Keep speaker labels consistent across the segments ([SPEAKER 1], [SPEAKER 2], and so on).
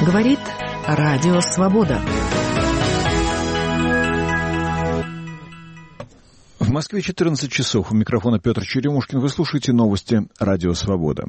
[SPEAKER 1] Говорит Радио Свобода.
[SPEAKER 2] В Москве 14 часов. У микрофона Петр Черемушкин. Вы слушаете новости Радио Свобода.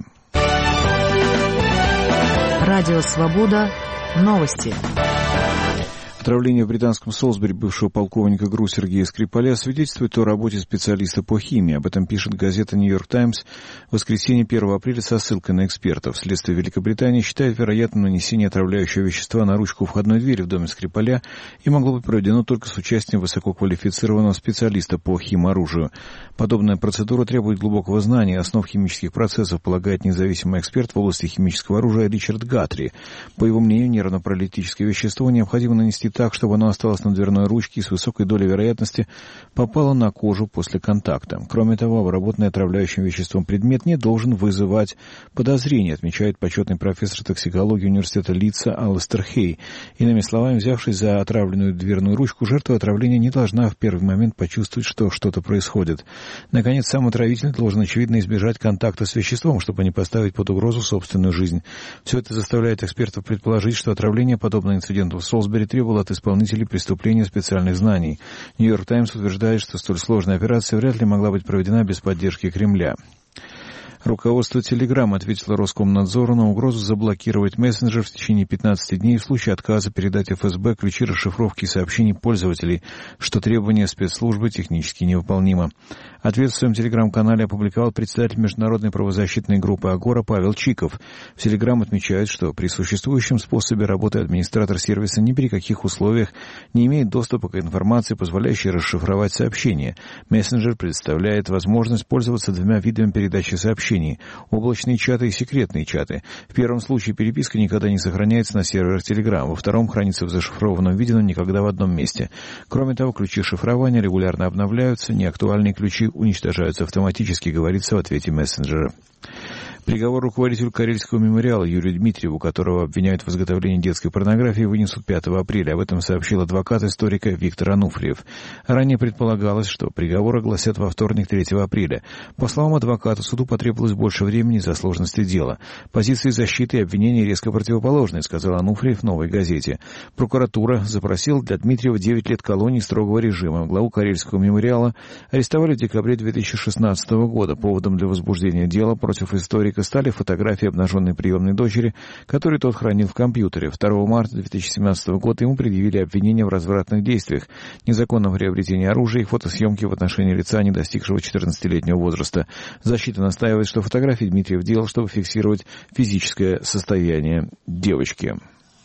[SPEAKER 1] Радио Свобода. Новости.
[SPEAKER 2] Отравление в британском Солсбери бывшего полковника ГРУ Сергея Скрипаля свидетельствует о работе специалиста по химии. Об этом пишет газета «Нью-Йорк Таймс» в воскресенье 1 апреля со ссылкой на экспертов. Следствие Великобритании считает вероятным нанесение отравляющего вещества на ручку входной двери в доме Скрипаля и могло быть проведено только с участием высококвалифицированного специалиста по химоружию. Подобная процедура требует глубокого знания основ химических процессов, полагает независимый эксперт в области химического оружия Ричард Гатри. По его мнению, нервно-паралитическое вещество необходимо нанести так, чтобы оно осталось на дверной ручке и с высокой долей вероятности попало на кожу после контакта. Кроме того, обработанный отравляющим веществом предмет не должен вызывать подозрений, отмечает почетный профессор токсикологии университета Лидса Алластер Хей. Иными словами, взявшись за отравленную дверную ручку, жертва отравления не должна в первый момент почувствовать, что что-то происходит. Наконец, сам отравитель должен, очевидно, избежать контакта с веществом, чтобы не поставить под угрозу собственную жизнь. Все это заставляет экспертов предположить, что отравление, подобное инциденту в Солсбери, требовало от исполнителей преступления специальных знаний. «Нью-Йорк Таймс» утверждает, что столь сложная операция вряд ли могла быть проведена без поддержки Кремля. Руководство Telegram ответило Роскомнадзору на угрозу заблокировать мессенджер в течение 15 дней в случае отказа передать ФСБ ключи расшифровки сообщений пользователей, что требование спецслужбы технически невыполнимо. Ответ в своем Telegram-канале опубликовал председатель международной правозащитной группы «Агора» Павел Чиков. В Telegram отмечают, что при существующем способе работы администратор сервиса ни при каких условиях не имеет доступа к информации, позволяющей расшифровать сообщения. Мессенджер предоставляет возможность пользоваться двумя видами передачи сообщений: облачные чаты и секретные чаты. В первом случае переписка никогда не сохраняется на серверах Telegram, во втором хранится в зашифрованном виде, но никогда в одном месте. Кроме того, ключи шифрования регулярно обновляются, неактуальные ключи уничтожаются автоматически, говорится в ответе мессенджера. Приговор руководителю Карельского мемориала Юрию Дмитриеву, которого обвиняют в изготовлении детской порнографии, вынесут 5 апреля. Об этом сообщил адвокат историка Виктор Ануфриев. Ранее предполагалось, что приговор огласят во вторник, 3 апреля. По словам адвоката, суду потребовалось больше времени из-за сложности дела. Позиции защиты и обвинения резко противоположны, сказал Ануфриев в «Новой газете». Прокуратура запросила для Дмитриева 9 лет колонии строгого режима. Главу Карельского мемориала арестовали в декабре 2016 года. Поводом для возбуждения дела против историка стали фотографии обнаженной приемной дочери, которую тот хранил в компьютере. 2 марта 2017 года ему предъявили обвинения в развратных действиях, незаконном приобретении оружия и фотосъемке в отношении лица, не достигшего 14-летнего возраста. Защита настаивает, что фотографии Дмитриев делал, чтобы фиксировать физическое состояние девочки.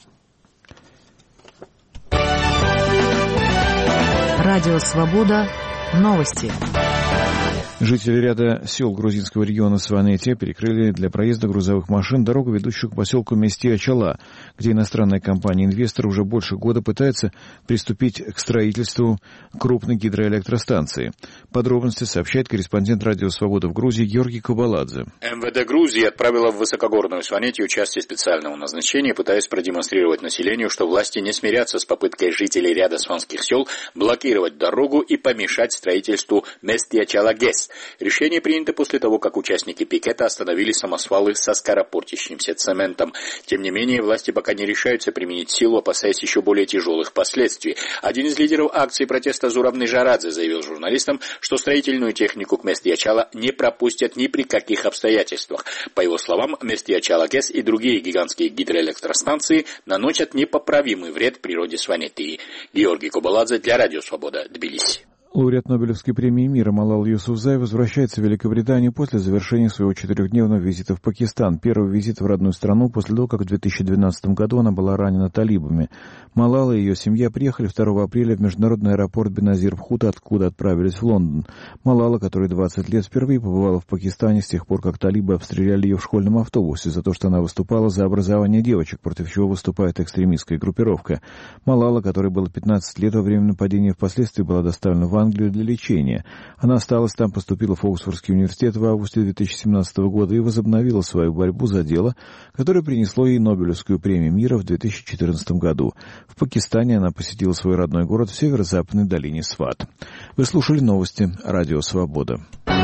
[SPEAKER 1] Радио Свобода. Новости.
[SPEAKER 2] Жители ряда сел грузинского региона Сванетия перекрыли для проезда грузовых машин дорогу, ведущую к поселку Местия-Чала, где иностранная компания-инвестор уже больше года пытается приступить к строительству крупной гидроэлектростанции. Подробности сообщает корреспондент Радио Свобода в Грузии Георгий Кобаладзе.
[SPEAKER 3] МВД Грузии отправила в высокогорную Сванетию части специального назначения, пытаясь продемонстрировать населению, что власти не смирятся с попыткой жителей ряда сванских сел блокировать дорогу и помешать строительству Местия-Чала-ГЭС. Решение принято после того, как участники пикета остановили самосвалы со скоропортящимся цементом. Тем не менее, власти пока не решаются применить силу, опасаясь еще более тяжелых последствий. Один из лидеров акции протеста Зураб Нижарадзе заявил журналистам, что строительную технику к Местия-Чала не пропустят ни при каких обстоятельствах. По его словам, Местия-Чала-ГЭС и другие гигантские гидроэлектростанции наносят непоправимый вред природе Сванетии. Георгий Кобаладзе для Радио Свобода, Тбилиси.
[SPEAKER 2] Лауреат Нобелевской премии мира Малала Юсуфзай возвращается в Великобританию после завершения своего 4-дневного визита в Пакистан. Первый визит в родную страну после того, как в 2012 году она была ранена талибами. Малала и ее семья приехали 2 апреля в международный аэропорт Беназир-Бхута, откуда отправились в Лондон. Малала, которой 20 лет, впервые побывала в Пакистане с тех пор, как талибы обстреляли ее в школьном автобусе за то, что она выступала за образование девочек, против чего выступает экстремистская группировка. Малала, которой было 15 лет во время нападения, впоследствии была доставлена в Англию для лечения. Она осталась там, поступила в Оксфордский университет в августе 2017 года и возобновила свою борьбу за дело, которое принесло ей Нобелевскую премию мира в 2014 году. В Пакистане она посетила свой родной город в северо-западной долине Сват. Вы слушали новости Радио Свобода.